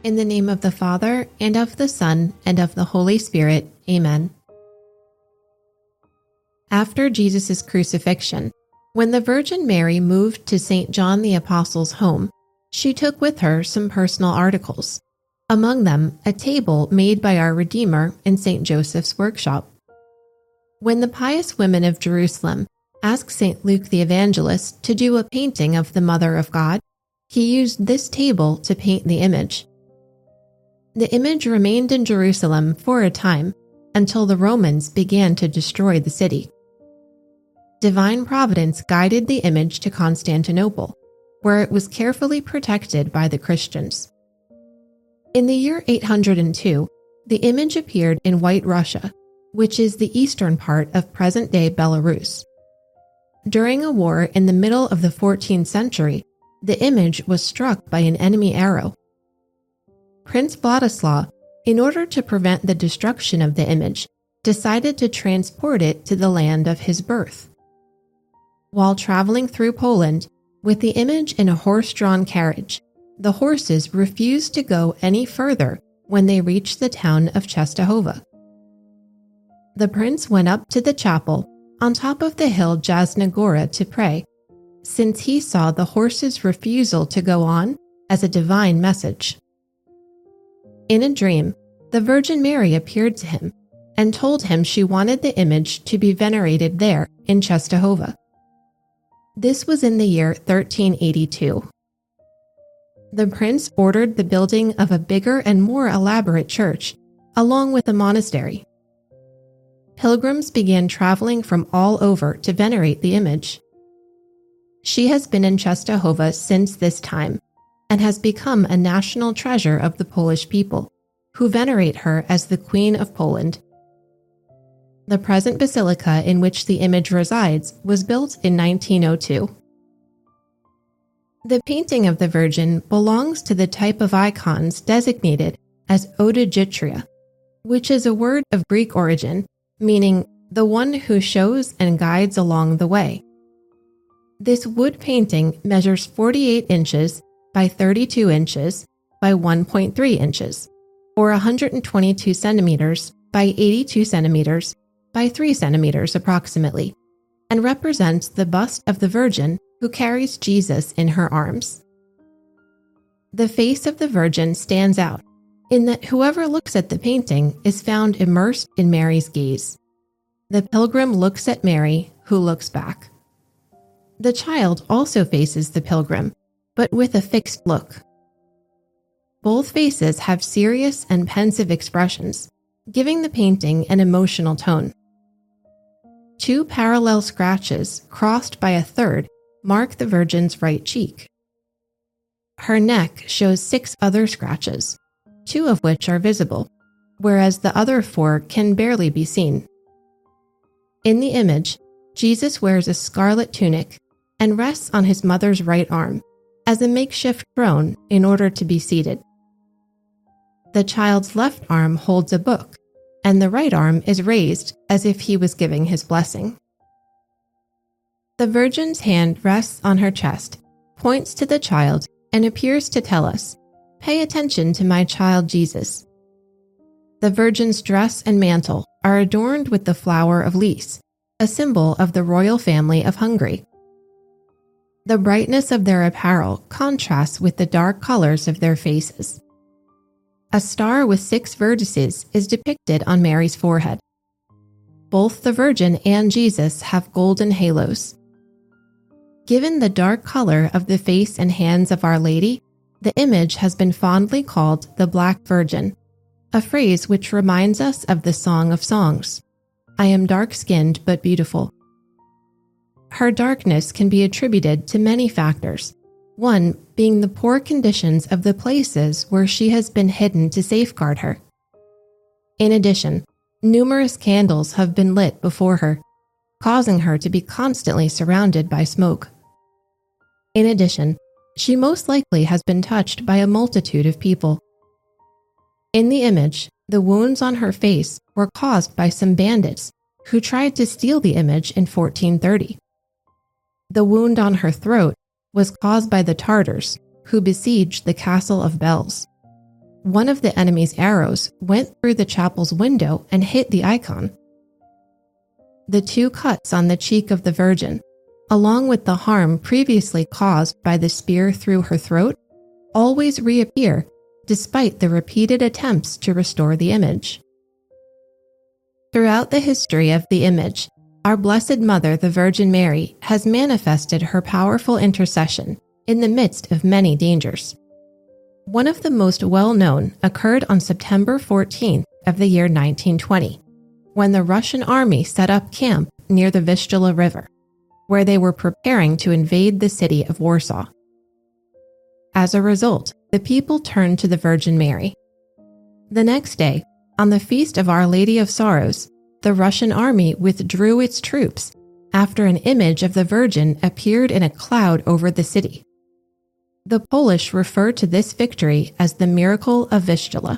In the name of the Father, and of the Son, and of the Holy Spirit. Amen. After Jesus' crucifixion, when the Virgin Mary moved to St. John the Apostle's home, she took with her some personal articles, among them a table made by our Redeemer in St. Joseph's workshop. When the pious women of Jerusalem asked St. Luke the Evangelist to do a painting of the Mother of God, he used this table to paint the image. The image remained in Jerusalem for a time until the Romans began to destroy the city. Divine providence guided the image to Constantinople, where it was carefully protected by the Christians. In the year 802, the image appeared in White Russia, which is the eastern part of present-day Belarus. During a war in the middle of the 14th century, the image was struck by an enemy arrow. Prince Vladislav, in order to prevent the destruction of the image, decided to transport it to the land of his birth. While traveling through Poland, with the image in a horse-drawn carriage, the horses refused to go any further when they reached the town of Czestochowa. The prince went up to the chapel on top of the hill Jasna Gora to pray, since he saw the horses' refusal to go on as a divine message. In a dream, the Virgin Mary appeared to him and told him she wanted the image to be venerated there in Czestochowa. This was in the year 1382. The prince ordered the building of a bigger and more elaborate church, along with a monastery. Pilgrims began traveling from all over to venerate the image. She has been in Czestochowa since this time, and has become a national treasure of the Polish people, who venerate her as the Queen of Poland. The present basilica in which the image resides was built in 1902. The painting of the Virgin belongs to the type of icons designated as odogytria, which is a word of Greek origin, meaning the one who shows and guides along the way. This wood painting measures 48 inches by 32 inches by 1.3 inches, or 122 centimeters by 82 centimeters by 3 centimeters approximately, and represents the bust of the Virgin who carries Jesus in her arms. The face of the Virgin stands out in that whoever looks at the painting is found immersed in Mary's gaze. The pilgrim looks at Mary, who looks back. The child also faces the pilgrim, but with a fixed look. Both faces have serious and pensive expressions, giving the painting an emotional tone. 2 parallel scratches, crossed by a third, mark the Virgin's right cheek. Her neck shows 6 other scratches, 2 of which are visible, whereas the other 4 can barely be seen. In the image, Jesus wears a scarlet tunic and rests on his mother's right arm, as a makeshift throne in order to be seated. The child's left arm holds a book, and the right arm is raised as if he was giving his blessing. The Virgin's hand rests on her chest, points to the child, and appears to tell us, "Pay attention to my child Jesus." The Virgin's dress and mantle are adorned with the flower of Lys, a symbol of the royal family of Hungary. The brightness of their apparel contrasts with the dark colors of their faces. A star with 6 vertices is depicted on Mary's forehead. Both the Virgin and Jesus have golden halos. Given the dark color of the face and hands of Our Lady, the image has been fondly called the Black Virgin, a phrase which reminds us of the Song of Songs, "I am dark-skinned but beautiful." Her darkness can be attributed to many factors, one being the poor conditions of the places where she has been hidden to safeguard her. In addition, numerous candles have been lit before her, causing her to be constantly surrounded by smoke. In addition, she most likely has been touched by a multitude of people. In the image, the wounds on her face were caused by some bandits who tried to steal the image in 1430. The wound on her throat was caused by the Tartars, who besieged the Castle of Bells. one of the enemy's arrows went through the chapel's window and hit the icon. The 2 cuts on the cheek of the Virgin, along with the harm previously caused by the spear through her throat, always reappear despite the repeated attempts to restore the image. Throughout the history of the image, our Blessed Mother, the Virgin Mary, has manifested her powerful intercession in the midst of many dangers. One of the most well-known occurred on September 14th of the year 1920, when the Russian army set up camp near the Vistula River, where they were preparing to invade the city of Warsaw. As a result, the people turned to the Virgin Mary. The next day, on the feast of Our Lady of Sorrows, the Russian army withdrew its troops after an image of the Virgin appeared in a cloud over the city. The Polish refer to this victory as the Miracle of Vistula.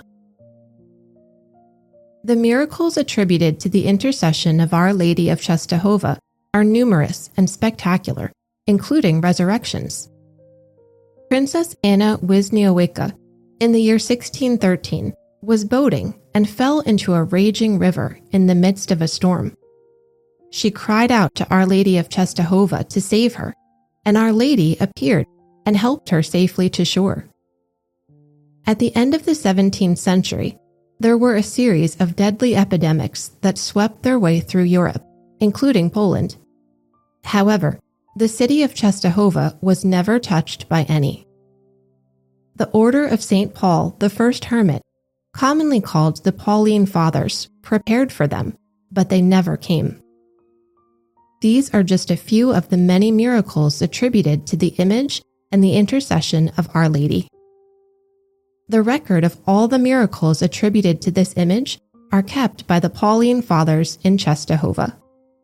The miracles attributed to the intercession of Our Lady of Czestochowa are numerous and spectacular, including resurrections. Princess Anna Wisniewicza, in the year 1613, was boating and fell into a raging river in the midst of a storm. She cried out to Our Lady of Czestochowa to save her, and Our Lady appeared and helped her safely to shore. At the end of the 17th century, there were a series of deadly epidemics that swept their way through Europe, including Poland. However, the city of Czestochowa was never touched by any. The Order of St. Paul, the First Hermit, commonly called the Pauline Fathers, prepared for them, but they never came. These are just a few of the many miracles attributed to the image and the intercession of Our Lady. The record of all the miracles attributed to this image are kept by the Pauline Fathers in Czestochowa.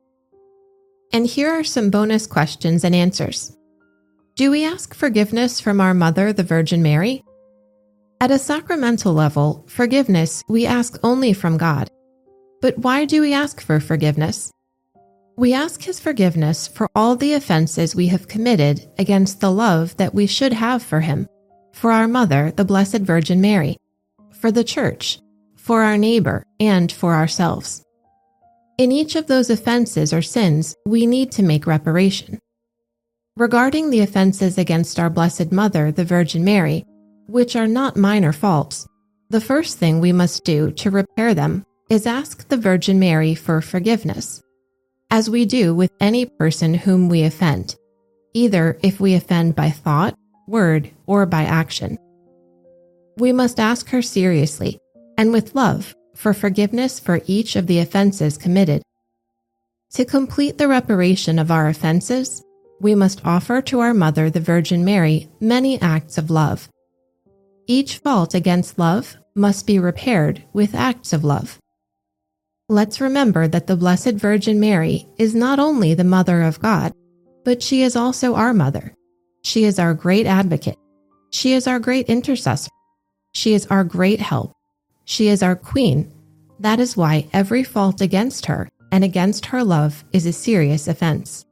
And here are some bonus questions and answers. Do we ask forgiveness from our Mother, the Virgin Mary? At a sacramental level, forgiveness we ask only from God. But why do we ask for forgiveness? We ask His forgiveness for all the offenses we have committed against the love that we should have for Him, for our Mother, the Blessed Virgin Mary, for the Church, for our neighbor, and for ourselves. In each of those offenses or sins, we need to make reparation. Regarding the offenses against our Blessed Mother, the Virgin Mary, which are not minor faults, the first thing we must do to repair them is ask the Virgin Mary for forgiveness, as we do with any person whom we offend, either if we offend by thought, word, or by action. We must ask her seriously and with love for forgiveness for each of the offenses committed. To complete the reparation of our offenses, we must offer to our Mother, the Virgin Mary, many acts of love. Each fault against love must be repaired with acts of love. Let's remember that the Blessed Virgin Mary is not only the Mother of God, but she is also our Mother. She is our great advocate. She is our great intercessor. She is our great help. She is our Queen. That is why every fault against her and against her love is a serious offense.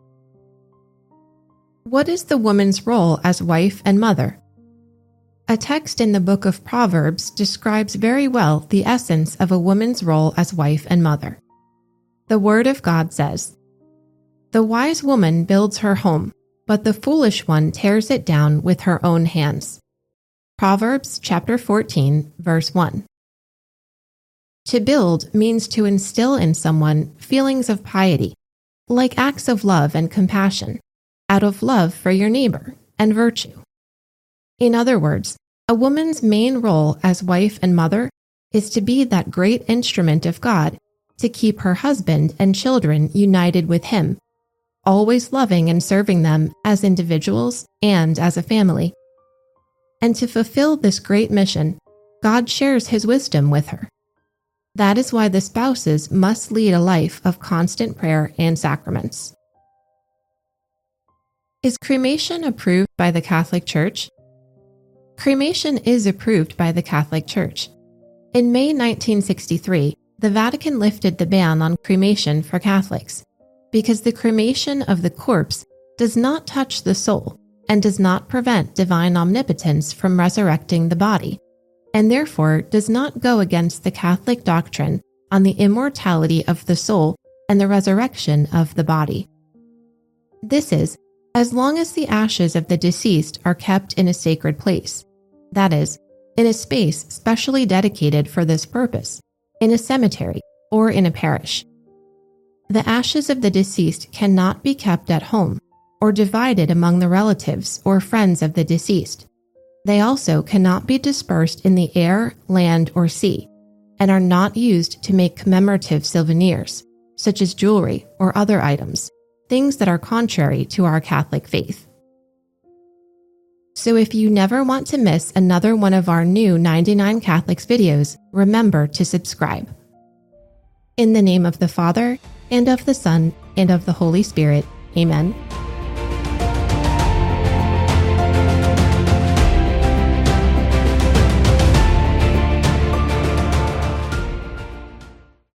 What is the woman's role as wife and mother? A text in the book of Proverbs describes very well the essence of a woman's role as wife and mother. The Word of God says, "The wise woman builds her home, but the foolish one tears it down with her own hands." Proverbs chapter 14, verse 1. To build means to instill in someone feelings of piety, like acts of love and compassion, out of love for your neighbor and virtue. In other words, a woman's main role as wife and mother is to be that great instrument of God to keep her husband and children united with Him, always loving and serving them as individuals and as a family. And to fulfill this great mission, God shares His wisdom with her. That is why the spouses must lead a life of constant prayer and sacraments. Is cremation approved by the Catholic Church? Cremation is approved by the Catholic Church. In May 1963, the Vatican lifted the ban on cremation for Catholics because the cremation of the corpse does not touch the soul and does not prevent divine omnipotence from resurrecting the body. and therefore does not go against the Catholic doctrine on the immortality of the soul and the resurrection of the body. This is, as long as the ashes of the deceased are kept in a sacred place, that is, in a space specially dedicated for this purpose, in a cemetery or in a parish. The ashes of the deceased cannot be kept at home or divided among the relatives or friends of the deceased. They also cannot be dispersed in the air, land, or sea, and are not used to make commemorative souvenirs, such as jewelry or other items, things that are contrary to our Catholic faith. So if you never want to miss another one of our new 99 Catholics videos, remember to subscribe. In the name of the Father, and of the Son, and of the Holy Spirit, Amen.